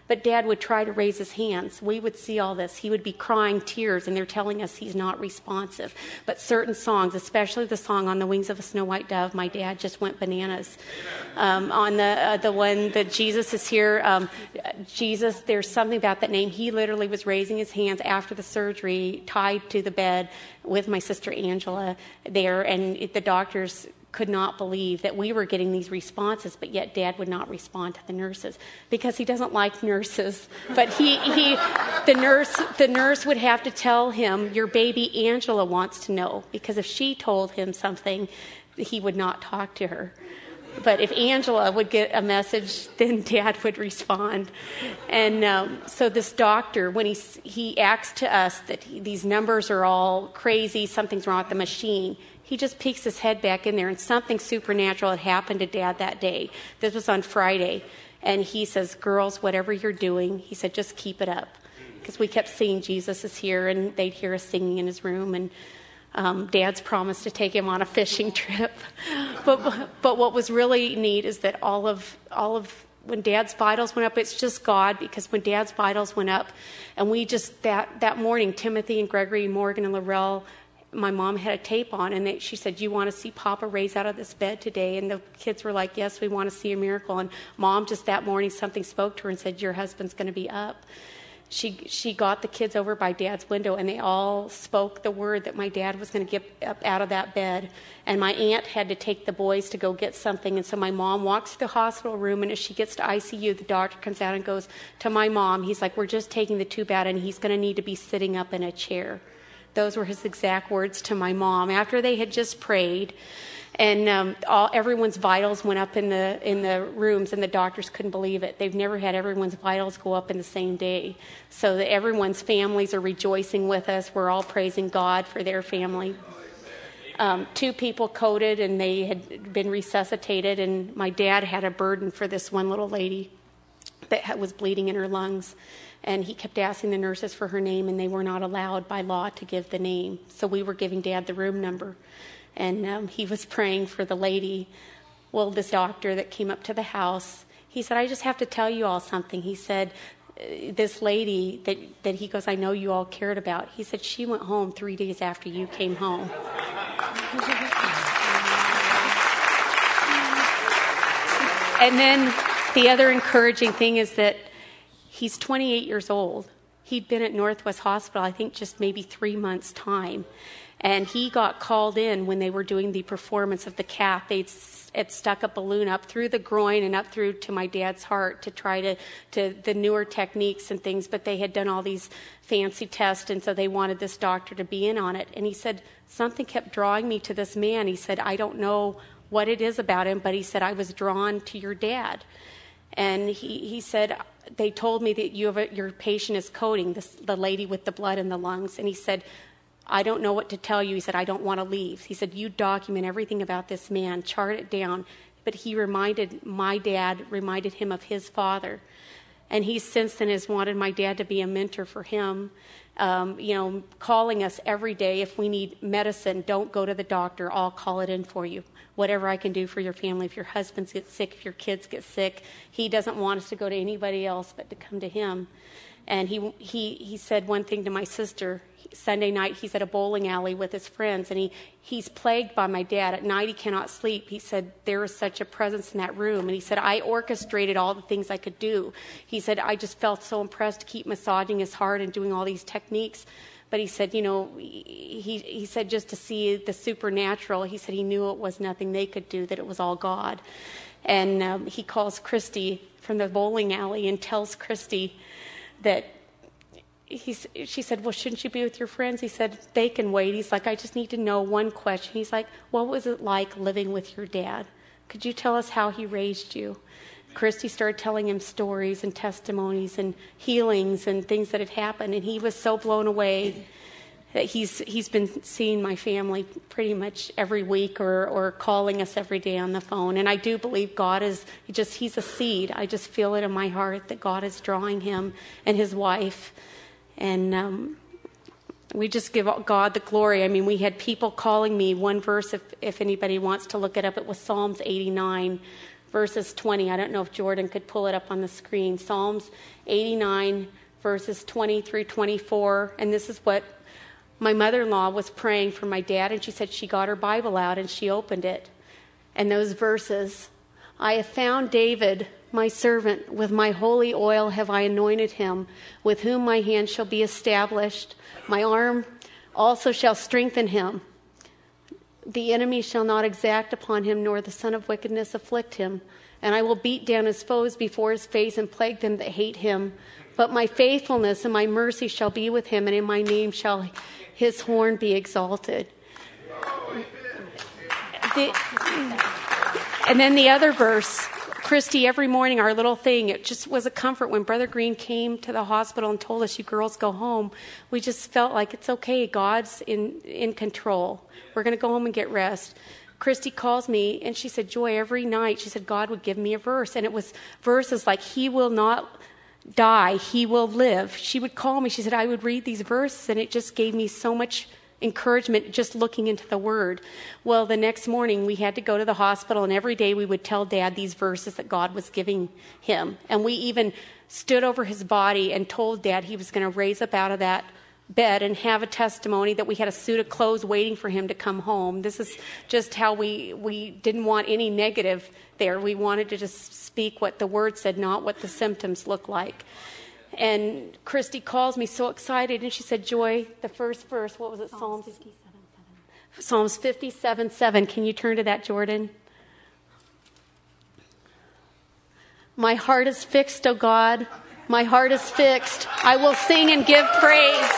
Speaker 1: But Dad would try to raise his hands. We would see all this. He would be crying tears, and they're telling us he's not responsive. But certain songs, especially the song On the Wings of a Snow White Dove, my dad just went bananas. Um, on the uh, the one that Jesus is here, um, Jesus, there's something about that name. He literally was raising his hands after the surgery, tied to the bed with my sister Angela there, and it, the doctors could not believe that we were getting these responses, but yet Dad would not respond to the nurses because he doesn't like nurses. But he, he, the nurse, the nurse would have to tell him, your baby Angela wants to know, because if she told him something, he would not talk to her. But if Angela would get a message, then Dad would respond. And um, so this doctor, when he he acts to us that he, these numbers are all crazy, something's wrong with the machine, he just peeks his head back in there, and something supernatural had happened to Dad that day. This was on Friday. And he says, girls, whatever you're doing, he said, just keep it up. Because we kept seeing Jesus is here, and they'd hear us singing in his room, and Um, Dad's promised to take him on a fishing trip. But but what was really neat is that all of all of when Dad's vitals went up, it's just God, because when Dad's vitals went up, and we just that that morning, Timothy and Gregory, Morgan and Laurel, my mom had a tape on, and they, she said, "You want to see Papa raise out of this bed today?" And the kids were like, "Yes, we want to see a miracle." And Mom just that morning something spoke to her and said, "Your husband's going to be up." She she got the kids over by Dad's window, and they all spoke the word that my dad was going to get up out of that bed. And my aunt had to take the boys to go get something. And so my mom walks to the hospital room, and as she gets to I C U, the doctor comes out and goes to my mom, he's like, "We're just taking the tube out, and he's going to need to be sitting up in a chair." Those were his exact words to my mom after they had just prayed. And um, all, everyone's vitals went up in the in the rooms, and the doctors couldn't believe it. They've never had everyone's vitals go up in the same day. So that everyone's families are rejoicing with us. We're all praising God for their family. Um, two people coded, and they had been resuscitated, and my dad had a burden for this one little lady that was bleeding in her lungs. And he kept asking the nurses for her name, and they were not allowed by law to give the name. So we were giving Dad the room number. And um, he was praying for the lady. Well, this doctor that came up to the house, he said, "I just have to tell you all something." He said, this lady that, that he goes, "I know you all cared about." He said, "She went home three days after you came home." And then the other encouraging thing is that he's twenty-eight years old. He'd been at Northwest Hospital, I think, just maybe three months' time. And he got called in when they were doing the performance of the cath. They'd had stuck a balloon up through the groin and up through to my dad's heart to try to, to the newer techniques and things, but they had done all these fancy tests, and so they wanted this doctor to be in on it. And he said, something kept drawing me to this man. He said, "I don't know what it is about him, but he said, I was drawn to your dad." And he, he said, "They told me that you have a, your patient is coding, this, the lady with the blood in the lungs." And he said, "I don't know what to tell you." He said, "I don't want to leave." He said, "You document everything about this man, chart it down." But he reminded, my dad reminded him of his father. And he since then has wanted my dad to be a mentor for him. Um, you know, calling us every day. If we need medicine, don't go to the doctor. I'll call it in for you. Whatever I can do for your family. If your husband gets sick, if your kids get sick, he doesn't want us to go to anybody else but to come to him. And he he he said one thing to my sister. Sunday night, he's at a bowling alley with his friends, and he, he's plagued by my dad. At night, he cannot sleep. He said, there was such a presence in that room. And he said, I orchestrated all the things I could do. He said, I just felt so impressed to keep massaging his heart and doing all these techniques. But he said, you know, he, he said just to see the supernatural, he said he knew it was nothing they could do, that it was all God. And um, he calls Christy from the bowling alley and tells Christy that He's, she said, well, shouldn't you be with your friends? He said, they can wait. He's like, I just need to know one question. He's like, what was it like living with your dad? Could you tell us how he raised you? Christy started telling him stories and testimonies and healings and things that had happened. And he was so blown away that he's he's been seeing my family pretty much every week or, or calling us every day on the phone. And I do believe God is just, he's a seed. I just feel it in my heart that God is drawing him and his wife. And um, we just give God the glory. I mean, we had people calling me. One verse, if, if anybody wants to look it up, it was Psalms eighty-nine. verses twenty. I don't know if Jordan could pull it up on the screen. Psalms eighty-nine, verses twenty through twenty-four. And this is what my mother-in-law was praying for my dad, and she said she got her Bible out and she opened it. And those verses, I have found David, my servant, with my holy oil have I anointed him, with whom my hand shall be established. My arm also shall strengthen him. The enemy shall not exact upon him, nor the son of wickedness afflict him. And I will beat down his foes before his face and plague them that hate him. But my faithfulness and my mercy shall be with him, and in my name shall his horn be exalted. The, and then the other verse, Christy, every morning, our little thing, it just was a comfort. When Brother Green came to the hospital and told us, you girls go home, we just felt like it's okay. God's in, in control. We're going to go home and get rest. Christy calls me, and she said, Joy, every night, she said, God would give me a verse. And it was verses like, he will not die, he will live. She would call me. She said, I would read these verses, and it just gave me so much encouragement just looking into the Word. Well, the next morning we had to go to the hospital, and every day we would tell Dad these verses that God was giving him. And we even stood over his body and told Dad he was going to raise up out of that bed and have a testimony, that we had a suit of clothes waiting for him to come home. This is just how we, we didn't want any negative there. We wanted to just speak what the Word said, not what the symptoms look like. And Christy calls me so excited, and she said, Joy, the first verse, what was it? Psalms fifty-seven seven. Psalms fifty-seven seven. Can you turn to that, Jordan? My heart is fixed, O God. My heart is fixed. I will sing and give praise.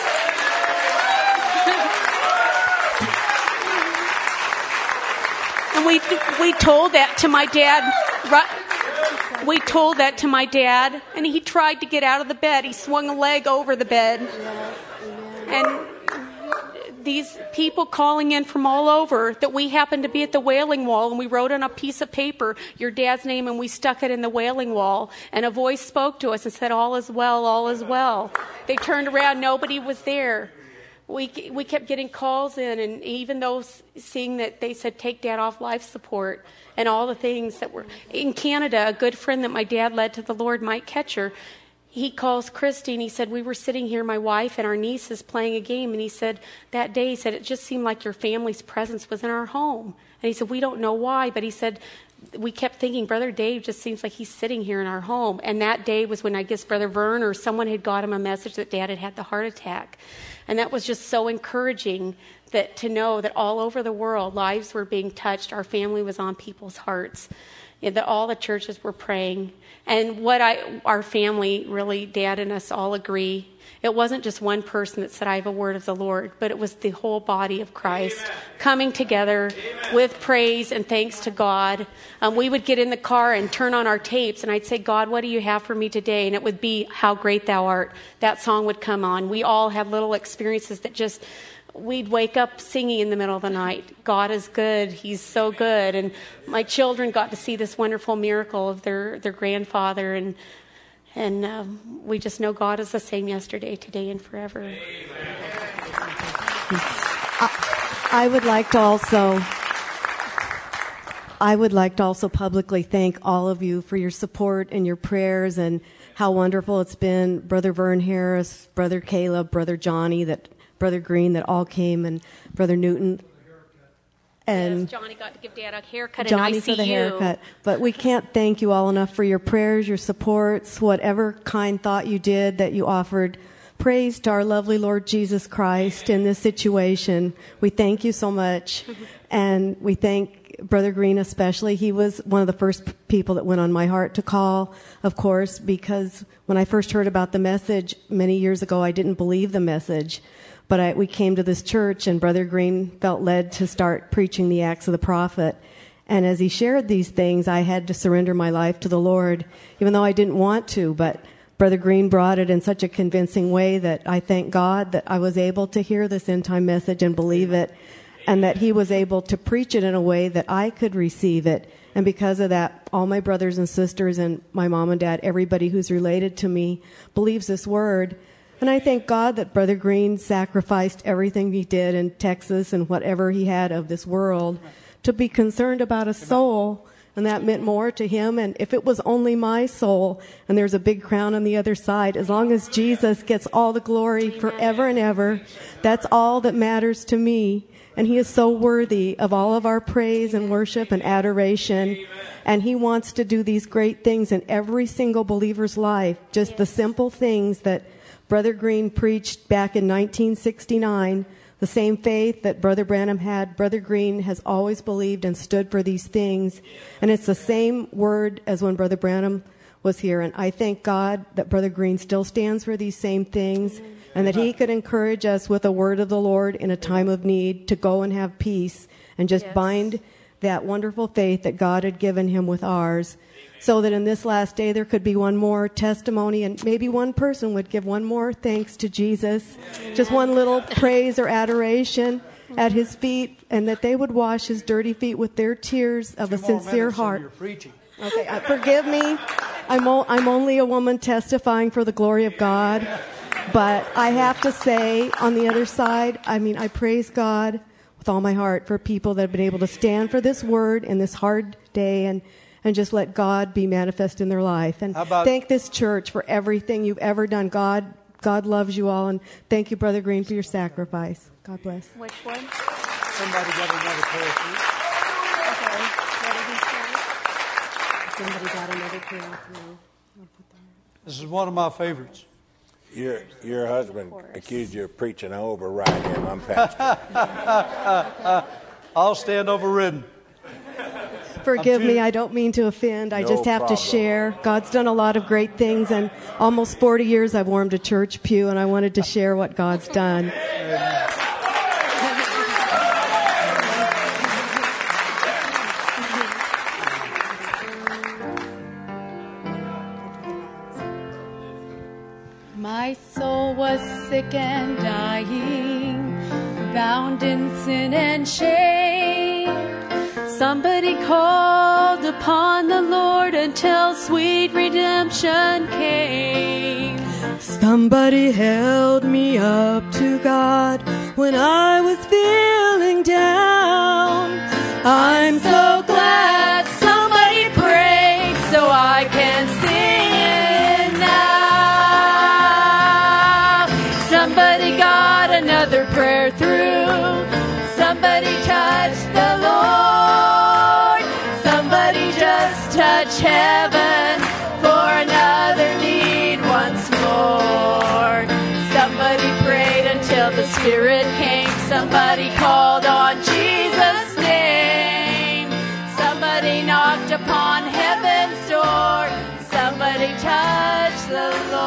Speaker 1: And we we told that to my dad. We told that to my dad, and he tried to get out of the bed. He swung a leg over the bed. And these people calling in from all over, that we happened to be at the Wailing Wall, and we wrote on a piece of paper your dad's name, and we stuck it in the Wailing Wall. And a voice spoke to us and said, all is well, all is well. They turned around, nobody was there. We we kept getting calls in, and even though seeing that they said take Dad off life support and all the things that were in Canada, a good friend that my dad led to the Lord, Mike Ketcher, he calls Christy and he said, we were sitting here, my wife and our nieces playing a game, and he said that day, he said, it just seemed like your family's presence was in our home. And he said, we don't know why, but he said, we kept thinking, Brother Dave just seems like he's sitting here in our home. And that day was when I guess Brother Vern or someone had got him a message that Dad had had the heart attack. And that was just so encouraging, that to know that all over the world, lives were being touched. Our family was on people's hearts. That all the churches were praying. And what I, our family, really, Dad and us all agree, it wasn't just one person that said, I have a word of the Lord, but it was the whole body of Christ. Amen. Coming together. Amen. With praise and thanks to God. Um, we would get in the car and turn on our tapes, and I'd say, God, what do you have for me today? And it would be, How Great Thou Art. That song would come on. We all have little experiences that just, we'd wake up singing in the middle of the night. God is good. He's so good. And my children got to see this wonderful miracle of their, their grandfather, and And um, we just know God is the same yesterday, today, and forever.
Speaker 6: I, I would like to also, I would like to also publicly thank all of you for your support and your prayers, and how wonderful it's been. Brother Vern Harris, Brother Caleb, Brother Johnny, that Brother Green, that all came, and Brother Newton. And
Speaker 1: yes, Johnny got to give Dad a haircut
Speaker 6: Johnny
Speaker 1: in I C U.
Speaker 6: for the haircut. But we can't thank you all enough for your prayers, your supports, whatever kind thought you did, that you offered praise to our lovely Lord Jesus Christ in this situation. We thank you so much. And we thank Brother Green especially. He was one of the first people that went on my heart to call, of course, because when I first heard about the message many years ago, I didn't believe the message. But I, we came to this church, and Brother Green felt led to start preaching the Acts of the Prophet. And as he shared these things, I had to surrender my life to the Lord, even though I didn't want to. But Brother Green brought it in such a convincing way that I thank God that I was able to hear this end-time message and believe it, and that he was able to preach it in a way that I could receive it. And because of that, all my brothers and sisters and my mom and dad, everybody who's related to me, believes this word. And I thank God that Brother Green sacrificed everything he did in Texas and whatever he had of this world to be concerned about a soul And that meant more to him. And if it was only my soul and there's a big crown on the other side, as long as Jesus gets all the glory forever and ever, that's all that matters to me. And he is so worthy of all of our praise and worship and adoration. And he wants to do these great things in every single believer's life. Just the simple things that Brother Green preached back in nineteen sixty-nine. The same faith that Brother Branham had, Brother Green has always believed and stood for these things. And it's the same word as when Brother Branham was here. And I thank God that Brother Green still stands for these same things, and that he could encourage us with a word of the Lord in a time of need to go and have peace and just yes. bind that wonderful faith that God had given him with ours, so that in this last day there could be one more testimony, and maybe one person would give one more thanks to Jesus, just one little praise or adoration at his feet, and that they would wash his dirty feet with their tears of
Speaker 5: Two
Speaker 6: a sincere heart.
Speaker 5: You're preaching.
Speaker 6: Okay, uh, forgive me. I'm, o- I'm only a woman testifying for the glory of God. But I have to say, on the other side, I mean, I praise God with all my heart for people that have been able to stand for this word in this hard day and, and just let God be manifest in their life. And
Speaker 5: about,
Speaker 6: thank this church for everything you've ever done. God, God loves you all. And thank you, Brother Green, for your sacrifice. God bless.
Speaker 1: Which one?
Speaker 5: Somebody got another prayer, please.
Speaker 1: Okay. What did he say?
Speaker 6: Somebody got another prayer through.
Speaker 5: This is one of my favorites.
Speaker 4: Your your husband accused you of preaching. I override him. I'm pastor.
Speaker 5: I'll stand overridden.
Speaker 6: Forgive me, I don't mean to offend. I
Speaker 4: No
Speaker 6: just have
Speaker 4: problem.
Speaker 6: to share. God's done a lot of great things, and almost forty years I've warmed a church pew, and I wanted to share what God's done.
Speaker 2: My soul was sick and dying, bound in sin and shame.
Speaker 1: Somebody called upon the Lord until sweet redemption came.
Speaker 6: Somebody held me up to God when I was feeling down. I'm so glad somebody prayed so I can sing now. Somebody got another prayer through. Somebody touched the Lord. Somebody just touched heaven for another need once more. Somebody prayed until the Spirit came. Somebody called on Jesus' name. Somebody knocked upon heaven's door. Somebody touched the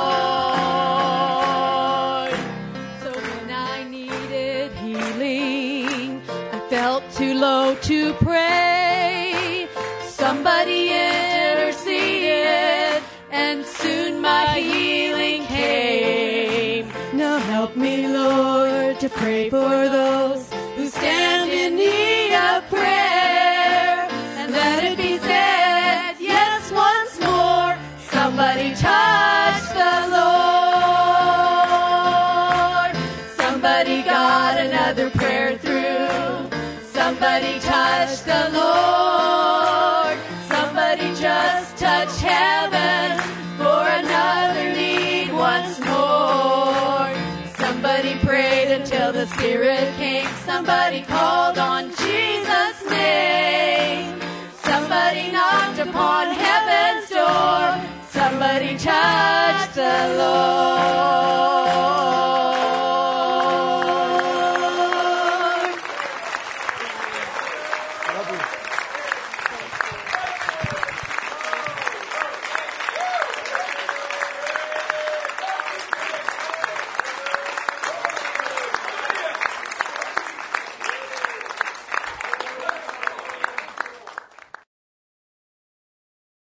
Speaker 6: Lord. So when I needed healing, I felt too low to pray. Somebody interceded, and soon my healing came. Now help me, Lord, to pray for those who stand in need of prayer. And let it be said, yes, once more, somebody touch the Lord. Somebody got another prayer through. Somebody touch the Lord. Somebody just touch heaven for another need once more. Somebody prayed until the Spirit came. Somebody called on Jesus' name. Somebody knocked upon heaven.